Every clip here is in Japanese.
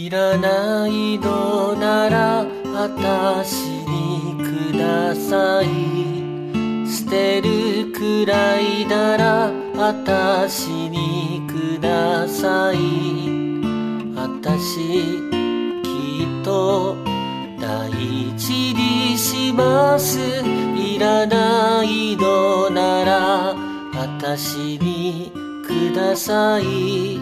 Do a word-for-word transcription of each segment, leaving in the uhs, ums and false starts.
いらないのならあたしにください。捨てるくらいならあたしにください。あたしきっと大事にします。いらないのならあたしにください。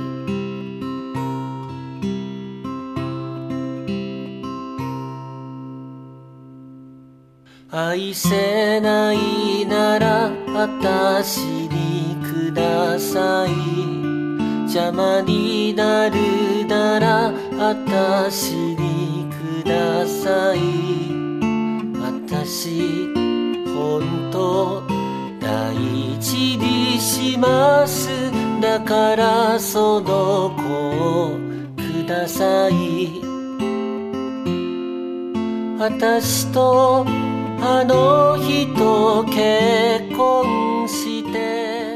愛せないならあたしにください。邪魔になるならあたしにください。あたしほんと大事にします。だからその子をください。あたしとあの人結婚して